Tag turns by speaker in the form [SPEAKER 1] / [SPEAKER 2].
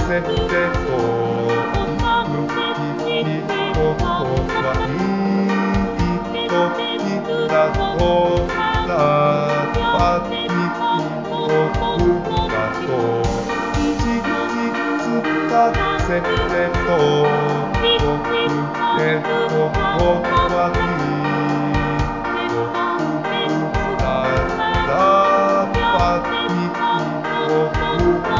[SPEAKER 1] せてと君のことはいいと言ったとさは君の姿と事実だせてと僕へのことはいいだだだ君の